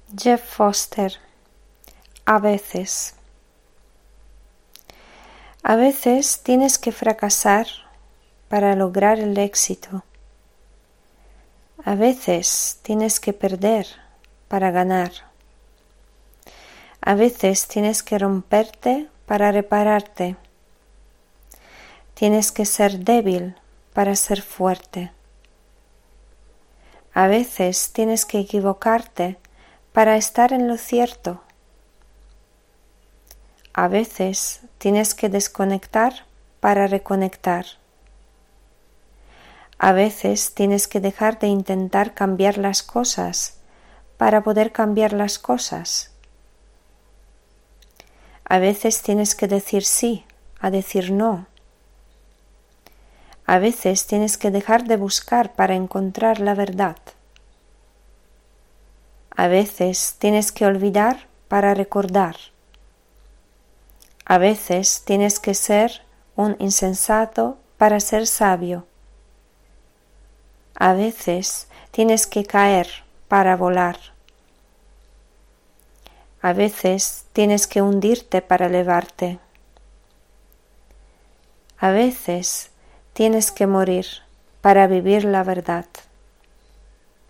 Jeff Foster. A veces. A veces tienes que fracasar para lograr el éxito. A veces tienes que perder para ganar. A veces tienes que romperte para repararte. Tienes que ser débil para ser fuerte. A veces tienes que equivocarte para estar en lo cierto. A veces tienes que desconectar para reconectar. A veces tienes que dejar de intentar cambiar las cosas para poder cambiar las cosas. A veces tienes que decir sí a decir no. A veces tienes que dejar de buscar para encontrar la verdad. A veces tienes que olvidar para recordar. A veces tienes que ser un insensato para ser sabio. A veces tienes que caer para volar. A veces tienes que hundirte para elevarte. A veces tienes que morir para vivir la verdad.